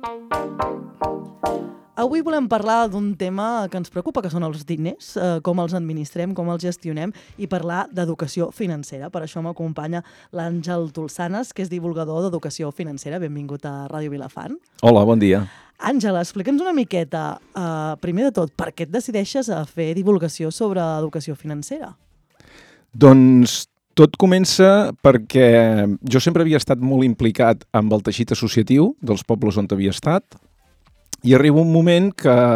Avui volem parlar d'un tema que ens preocupa, que són els diners, com els administrem, com els gestionem, i parlar d'educació financera. Per això m'acompanya l'Àngel Tolsanes, que és divulgador d'educació financera. Benvingut a Ràdio Vilafant. Hola, bon dia. Àngel, explica'ns una miqueta, primer de tot, per què et decideixes a fer divulgació sobre educació financera? Doncs tot comença perquè jo sempre havia estat molt implicat amb el teixit associatiu dels pobles on havia estat, i arriba un moment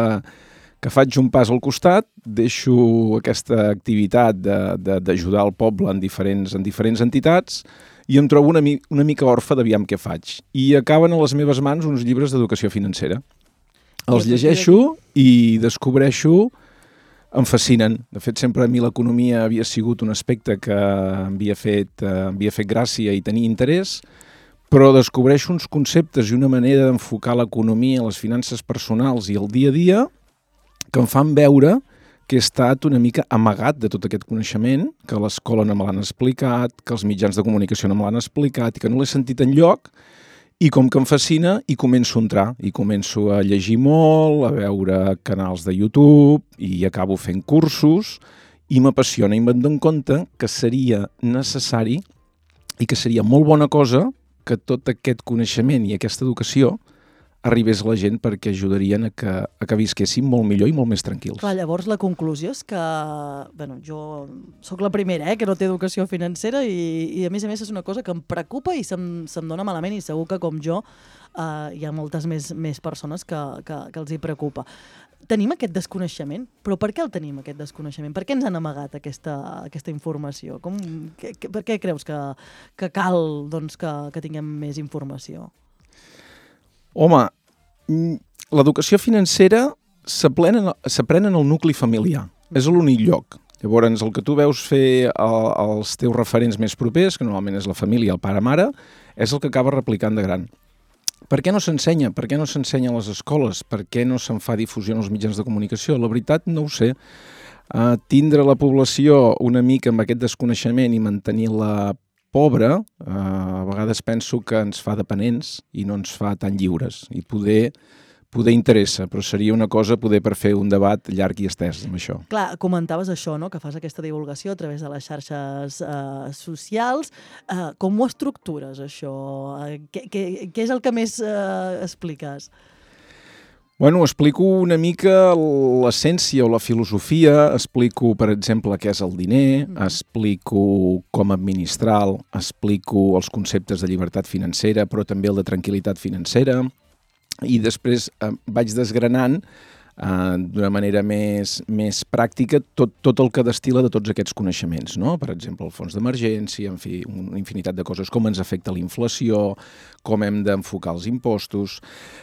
que faig un pas al costat, deixo aquesta activitat d'ajudar el poble en diferents entitats i em trobo una mica orfe d'aviam què faig. I acaben a les meves mans uns llibres d'educació financera. Els llegeixo i descobreixo, em fascinen. De fet, sempre a mi l'economia havia sigut un aspecte que em havia fet gràcia i tenia interès, però descobreixo uns conceptes i una manera d'enfocar l'economia, les finances personals i el dia a dia que em fan veure que he estat una mica amagat de tot aquest coneixement, que a l'escola no me l'han explicat, que els mitjans de comunicació no me l'han explicat i que no l'he sentit enlloc, i com que em fascina, hi començo a entrar, i començo a llegir molt, a veure canals de YouTube, i acabo fent cursos, i m'apassiona, i me'n dono compte que seria necessari i que seria molt bona cosa que tot aquest coneixement i aquesta educació arribés a la gent perquè ajudarien a que visquessin molt millor i molt més tranquils. Clar, llavors la conclusió és que, jo sóc la primera que no té educació financera i a més és una cosa que em preocupa i se'm dona malament, i segur que com jo hi ha moltes més persones que els hi preocupa. Tenim aquest desconeixement, però per què el tenim, aquest desconeixement? Per què ens han amagat aquesta informació? Per què creus que cal que tinguem més informació? Home, l'educació financera s'aprèn en el nucli familiar. És l'únic lloc. Llavors, el que tu veus fer als teus referents més propers, que normalment és la família, el pare-mare, és el que acaba replicant de gran. Per què no s'ensenya? Per què no s'ensenya a les escoles? Per què no se'n fa difusió en els mitjans de comunicació? La veritat, no ho sé. Tindre la població una mica amb aquest desconeixement i mantenir-la pobra, a vegades penso que ens fa dependents i no ens fa tan lliures. I poder interessa, però seria una cosa poder per fer un debat llarg i estès amb això. Clar, comentaves això, no?, que fas aquesta divulgació a través de les xarxes socials. Com ho estructures, això? Què és el que més expliques? Bueno, explico una mica l'essència o la filosofia, explico, per exemple, què és el diner, explico com administrar-lo, explico els conceptes de llibertat financera, però també el de tranquil·litat financera, i després vaig desgranant d'una manera més pràctica tot el que destil·la de tots aquests coneixements, no? Per exemple, el fons d'emergència, en fi, una infinitat de coses, com ens afecta la inflació, com hem d'enfocar els impostos.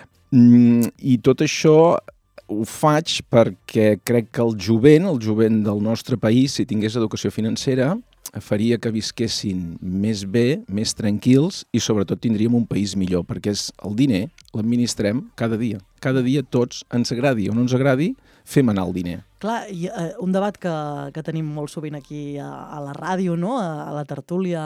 I tot això ho faig perquè crec que el jovent del nostre país, si tingués educació financera, faria que visquessin més bé, més tranquils i sobretot tindríem un país millor, perquè és el diner, l'administrem cada dia. Cada dia tots, ens agradi o no ens agradi, fem anar el diner. Clar, i un debat que tenim molt sovint aquí a la ràdio, no?, a la tertúlia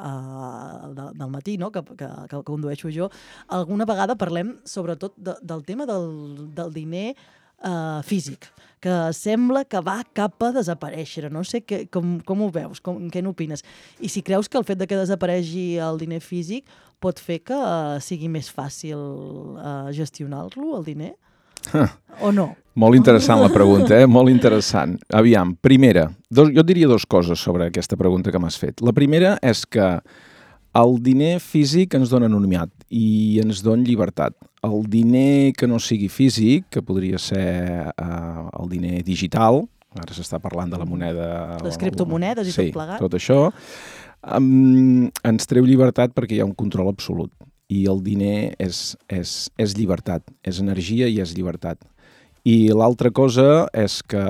del matí, no?, que condueixo jo, alguna vegada parlem sobretot del tema del diner físic, que sembla que va cap a desaparèixer. No sé com ho veus, què n'opines? I si creus que el fet de que desapareixi el diner físic pot fer que sigui més fàcil gestionar-lo, el diner? O no? Molt interessant la pregunta, molt interessant. Aviam, primera, jo diria dues coses sobre aquesta pregunta que m'has fet. La primera és que el diner físic ens dona anonimat i ens dona llibertat. El diner que no sigui físic, que podria ser el diner digital, ara s'està parlant de la moneda... Les criptomonedes i tot plegat. Sí, tot això, ens treu llibertat perquè hi ha un control absolut. I el diner és llibertat, és energia i és llibertat. I l'altra cosa és que...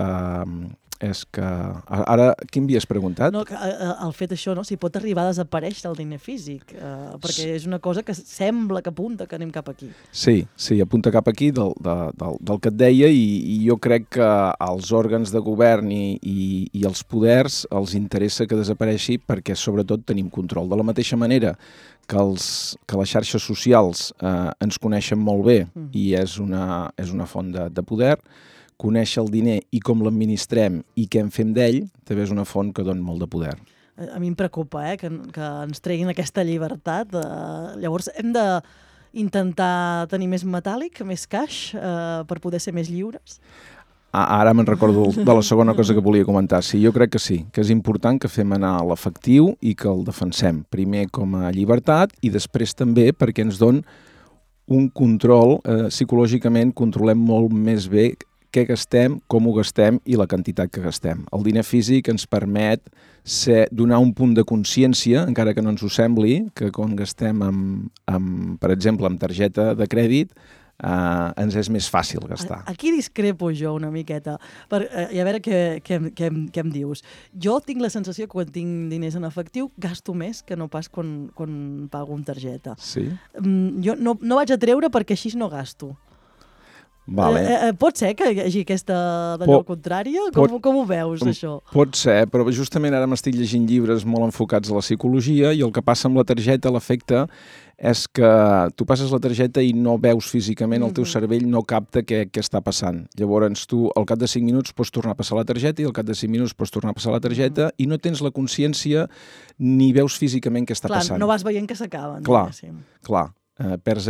Ara, què m'havies preguntat? No, el fet això, no? Si pot arribar a desaparèixer el diner físic, perquè és una cosa que sembla que apunta que anem cap aquí. Sí, apunta cap aquí del que et deia, i jo crec que als òrgans de govern i als poders els interessa que desapareixi perquè sobretot tenim control. De la mateixa manera que les xarxes socials ens coneixen molt bé i és una font de poder. Conèixer el diner i com l'administrem i què en fem d'ell també és una font que dona molt de poder. A mi em preocupa que ens treguin aquesta llibertat. Llavors hem d'intentar tenir més metàl·lic, més cash, per poder ser més lliures? Ara me'n recordo de la segona cosa que volia comentar. Sí, jo crec que sí, que és important que fem anar l'efectiu i que el defensem. Primer com a llibertat i després també perquè ens don un control, psicològicament controlem molt més bé què gastem, com ho gastem i la quantitat que gastem. El diner físic ens permet donar un punt de consciència, encara que no ens ho sembli, que quan gastem, per exemple, amb targeta de crèdit, ens és més fàcil gastar. Aquí discrepo jo una miqueta. I a veure què em dius. Jo tinc la sensació que quan tinc diners en efectiu gasto més que no pas quan pago amb targeta. Sí? Jo no vaig a treure perquè així no gasto. Vale. Pot ser que hi hagi aquesta d'allò contrària? Com ho veus, això? Pot ser, però justament ara m'estic llegint llibres molt enfocats a la psicologia i el que passa amb la targeta, l'efecte, és que tu passes la targeta i no veus físicament, el teu cervell no capta què està passant. Llavors tu al cap de 5 minuts pots tornar a passar la targeta i al cap de 5 minuts pots tornar a passar la targeta i no tens la consciència ni veus físicament què està passant. Clar, no vas veient que s'acaben. Clar, perds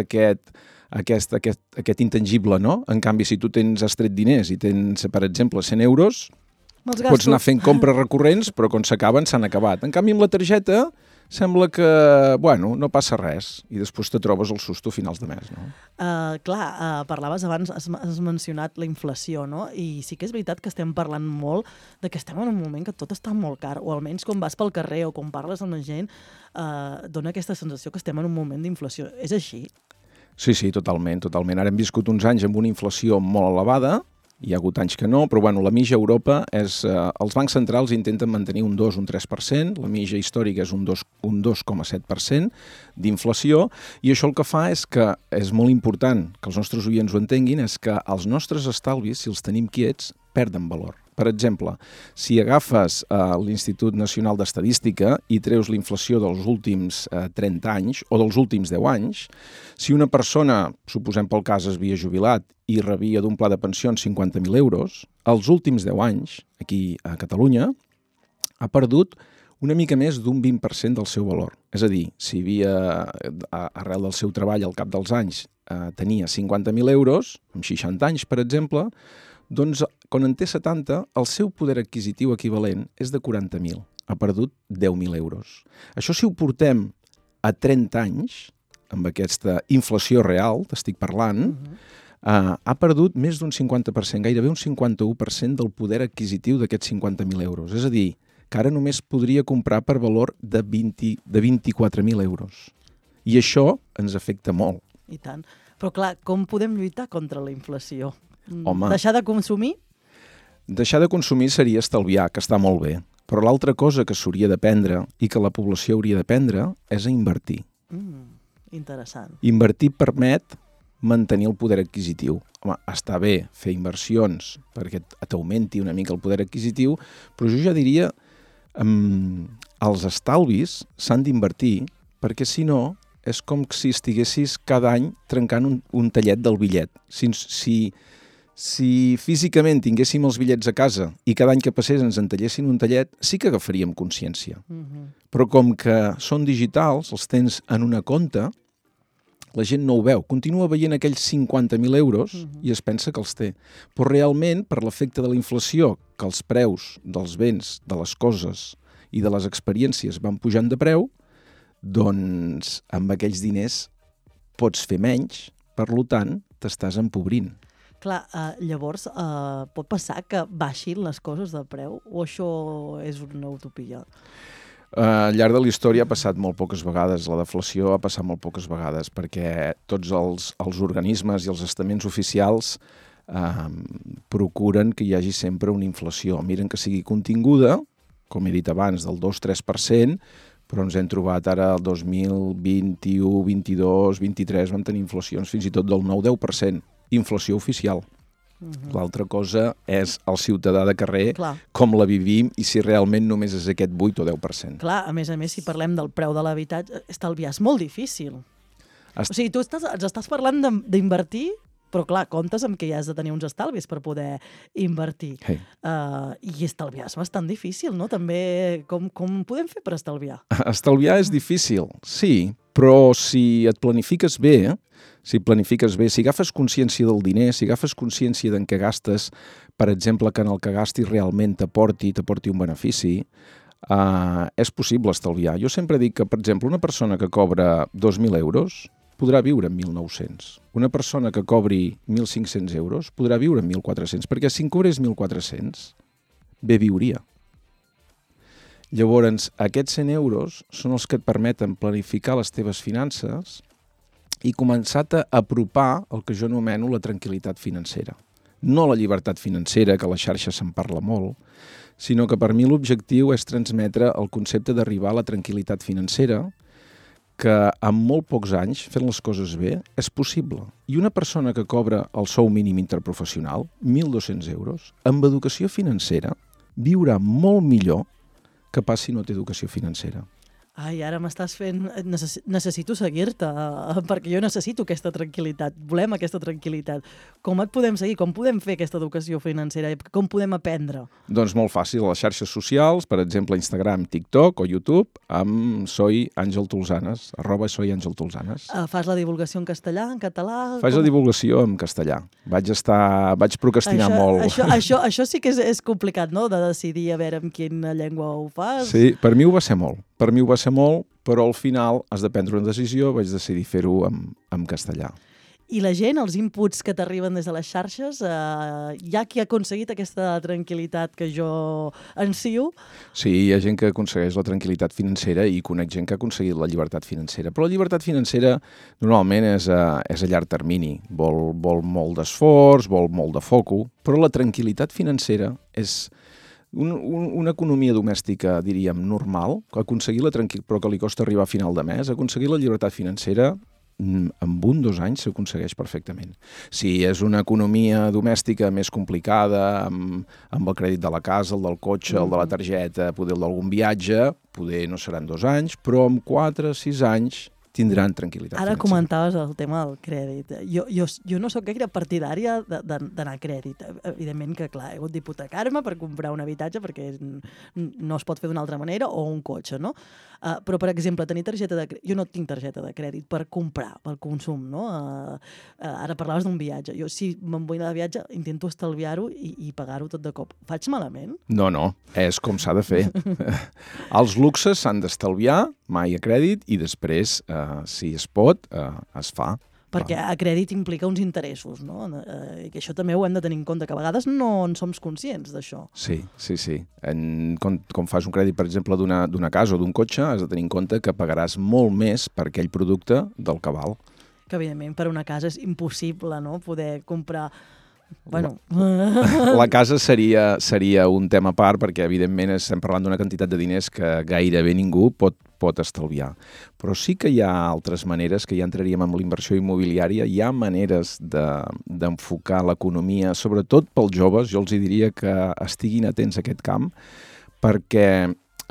aquest intangible, no? En canvi, si tu has tret diners i tens, per exemple, 100 euros, pots anar fent compres recurrents, però quan s'acaben, s'han acabat. En canvi, amb la targeta, sembla que, no passa res i després te trobes el susto a finals de mes, no? Parlaves abans, has mencionat la inflació, no? I sí que és veritat que estem parlant molt de que estem en un moment que tot està molt car, o almenys quan vas pel carrer o quan parles amb la gent, dona aquesta sensació que estem en un moment d'inflació. És així? Sí, totalment. Ara hem viscut uns anys amb una inflació molt elevada, hi ha hagut anys que no, però la mitja a Europa és... els bancs centrals intenten mantenir un 2, un 3%, la mitja històrica és un 2,7% d'inflació, i això el que fa és que és molt important que els nostres oients ho entenguin, és que els nostres estalvis, si els tenim quiets, perden valor. Per exemple, si agafes l'Institut Nacional d'Estadística i treus la inflació dels últims 30 anys o dels últims 10 anys, si una persona, suposem pel cas, es havia jubilat i rebia d'un pla de pensions 50.000 euros, els últims 10 anys, aquí a Catalunya, ha perdut una mica més d'un 20% del seu valor. És a dir, si arrel del seu treball al cap dels anys tenia 50.000 euros, amb 60 anys, per exemple, doncs, quan en té 70, el seu poder adquisitiu equivalent és de 40.000. Ha perdut 10.000 euros. Això si ho portem a 30 anys, amb aquesta inflació real, t'estic parlant, ha perdut més d'un 50%, gairebé un 51% del poder adquisitiu d'aquests 50.000 euros. És a dir, que ara només podria comprar per valor de 24.000 euros. I això ens afecta molt. I tant. Però clar, com podem lluitar contra la inflació? Home, deixar de consumir? Deixar de consumir seria estalviar, que està molt bé. Però l'altra cosa que s'hauria d'aprendre i que la població hauria d'aprendre és a invertir. Interessant. Invertir permet mantenir el poder adquisitiu. Home, està bé fer inversions perquè t'augmenti una mica el poder adquisitiu, però jo ja diria els estalvis s'han d'invertir perquè si no és com si estiguessis cada any trencant un tallet del bitllet. Si físicament tinguéssim els bitllets a casa i cada any que passés ens en tallessin un tallet, sí que agafaríem consciència. Però com que són digitals, els tens en una compta, la gent no ho veu. Continua veient aquells 50.000 euros i es pensa que els té. Però realment, per l'efecte de la inflació, que els preus dels béns, de les coses i de les experiències van pujant de preu, doncs amb aquells diners pots fer menys, per tant, t'estàs empobrint. Clar, llavors pot passar que baixin les coses de preu o això és una utopia? Al llarg de la història ha passat molt poques vegades, la deflació ha passat molt poques vegades, perquè tots els organismes i els estaments oficials procuren que hi hagi sempre una inflació. Miren que sigui continguda, com he dit abans, del 2-3%, però ens hem trobat ara el 2021, 22, 23, vam tenir inflacions fins i tot del 9-10%, inflació oficial. L'altra cosa és el ciutadà de carrer, Clar. com la vivim i si realment només és aquest 8 o 10%. Clar, a més, si parlem del preu de l'habitatge, estalviar és molt difícil. O sigui, tu ens estàs parlant d'invertir, però clar, comptes amb que ja has de tenir uns estalvis per poder invertir. Hey. I estalviar és bastant difícil, no? També, com podem fer per estalviar? Estalviar és difícil, sí, però si et planifiques bé, si agafes consciència del diner, si agafes consciència d'en què gastes, per exemple, que en el que gastis realment t'aporti un benefici, és possible estalviar. Jo sempre dic que, per exemple, una persona que cobra 2.000 euros podrà viure en 1.900. Una persona que cobri 1.500 euros podrà viure en 1.400, perquè si en cobrés 1.400, bé viuria. Llavors, aquests 100 euros són els que et permeten planificar les teves finances i començar-te a apropar el que jo anomeno la tranquil·litat financera. No la llibertat financera, que a la xarxa se'n parla molt, sinó que per mi l'objectiu és transmetre el concepte d'arribar a la tranquil·litat financera, que en molt pocs anys, fent les coses bé, és possible. I una persona que cobra el sou mínim interprofessional, 1.200 euros, amb educació financera, viurà molt millor que pas si no té educació financera. Ai, ara m'estàs fent... Necessito seguir-te, perquè jo necessito aquesta tranquil·litat. Volem aquesta tranquil·litat. Com et podem seguir? Com podem fer aquesta educació financera? Com podem aprendre? Doncs molt fàcil, a les xarxes socials, per exemple, Instagram, TikTok o YouTube, amb Soy Àngel Tolsanes, @soyAngelTolsanes. Fas la divulgació en castellà, en català? Faig la divulgació en castellà. Vaig procrastinar molt. Això sí que és complicat, no?, de decidir a veure en quina llengua ho fas. Sí, per mi ho va ser molt. Però al final has de prendre una decisió, vaig decidir fer-ho en castellà. I la gent, els inputs que t'arriben des de les xarxes, hi ha qui ha aconseguit aquesta tranquil·litat que jo ansio? Sí, hi ha gent que aconsegueix la tranquil·litat financera i conec gent que ha aconseguit la llibertat financera. Però la llibertat financera normalment és a llarg termini. Vol molt d'esforç, vol molt de foco, però la tranquil·litat financera és una economia domèstica, diríem, normal, però que li costa arribar a final de mes, aconseguir la llibertat financera en 1 o 2 anys s'aconsegueix perfectament. Si és una economia domèstica més complicada, amb el crèdit de la casa, el del cotxe, el de la targeta, poder el d'algun viatge, poder no seran 2 anys, però en 4 o 6 anys tindran tranquil·litat Ara financera. comentaves el tema del crèdit. Jo no sóc gaire partidària d'anar a crèdit. Evidentment que, clar, he hagut d'hipotecar-me per comprar un habitatge perquè no es pot fer d'una altra manera, o un cotxe, no? Però, per exemple, tenir targeta de crèdit... Jo no tinc targeta de crèdit per comprar, pel consum, no? Ara parlaves d'un viatge. Jo, si me'n vull anar de viatge, intento estalviar-ho i pagar-ho tot de cop. Faig malament? No, és com s'ha de fer. Els luxes s'han d'estalviar, mai a crèdit, i després, si es pot, es fa. Perquè a crèdit implica uns interessos, no? I que això també ho hem de tenir en compte, que a vegades no en som conscients d'això. Sí. Com fas un crèdit, per exemple, d'una casa o d'un cotxe, has de tenir en compte que pagaràs molt més per aquell producte del que val. Que, evidentment, per una casa és impossible, no?, poder comprar... Bueno. La casa seria un tema a part, perquè, evidentment, estem parlant d'una quantitat de diners que gairebé ningú pot estalviar. Però sí que hi ha altres maneres, que ja entraríem en l'inversió immobiliària, hi ha maneres d'enfocar l'economia, sobretot pels joves. Jo els diria que estiguin atents a aquest camp, perquè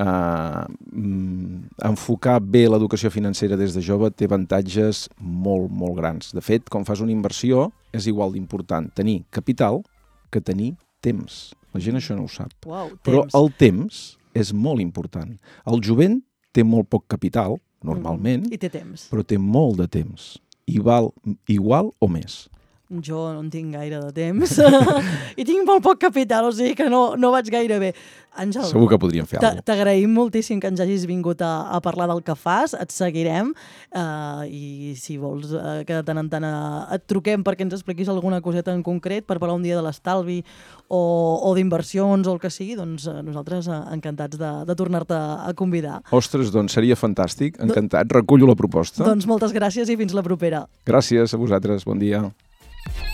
enfocar bé l'educació financera des de jove té avantatges molt, molt grans. De fet, quan fas una inversió, és igual d'important tenir capital que tenir temps. La gent això no ho sap. Uau, però el temps és molt important. El jovent té molt poc capital, normalment, i té temps. Però té molt de temps. I val igual o més. Jo no en tinc gaire de temps i tinc molt poc capital, o sigui que no vaig gaire bé. Àngel, segur que podríem fer alguna cosa. T'agraïm moltíssim que ens hagis vingut a parlar del que fas, et seguirem i si vols que de tant en tant et truquem perquè ens expliquis alguna coseta en concret per parlar un dia de l'estalvi o d'inversions o el que sigui, doncs nosaltres encantats de tornar-te a convidar. Ostres, doncs seria fantàstic, encantat, recullo la proposta. Doncs moltes gràcies i fins la propera. Gràcies a vosaltres, bon dia.